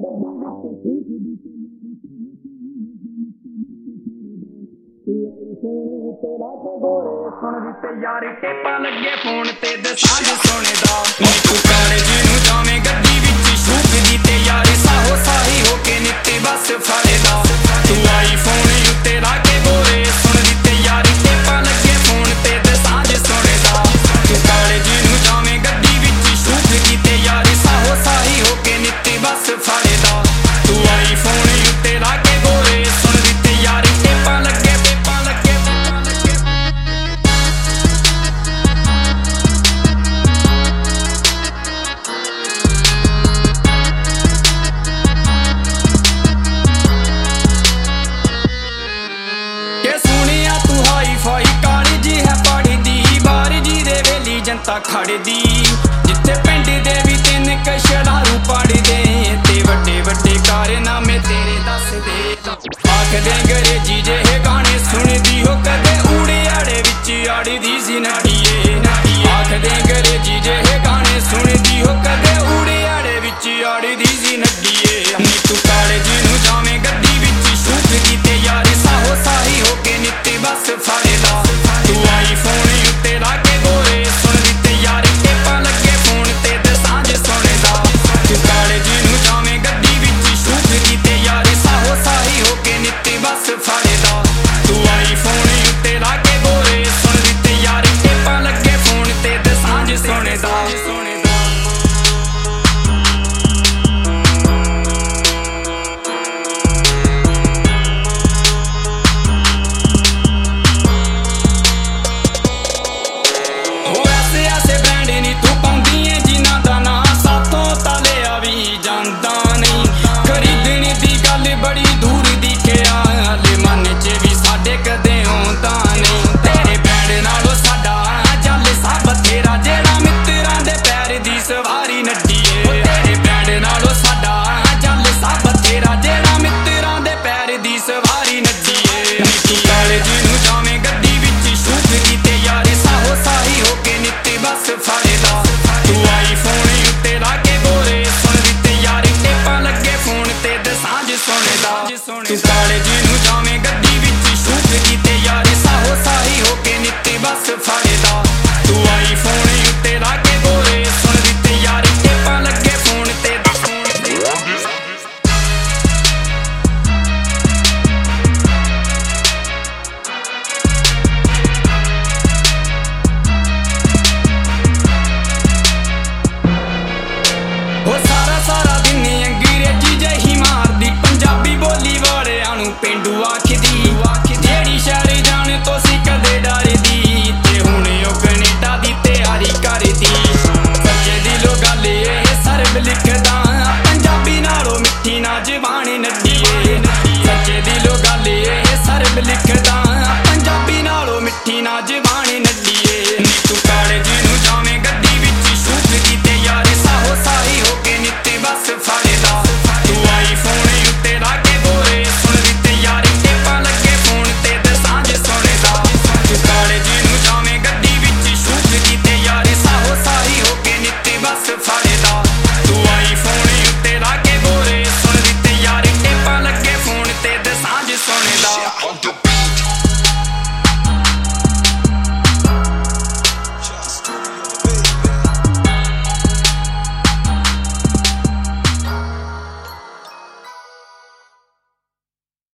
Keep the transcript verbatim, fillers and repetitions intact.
तेरा के गोरे सुन दी ते यारी टेपा लगे फोन ते दसांज सोने दा नी तू कॉलेज नू जावें गड्डी विच शूक दी ते यारी साहो साही होके नित्ते बस फाड़े दा तू आई फोन उत्ते ला के गोरे सुन दी ते यारी टेपा लगे फोन ते दसांज सोने दा तू कॉलेज नू जावें गड्डी विच शूक दी ते यारी साहो साही होके नित्ते बस फाड़े दा तू आई फोन उत्ते ला के गोरे सुन दी ते यारी टेपा लगे जनता खड़दी जिथे पिंड दे भी तीन कशरारू पढ़दी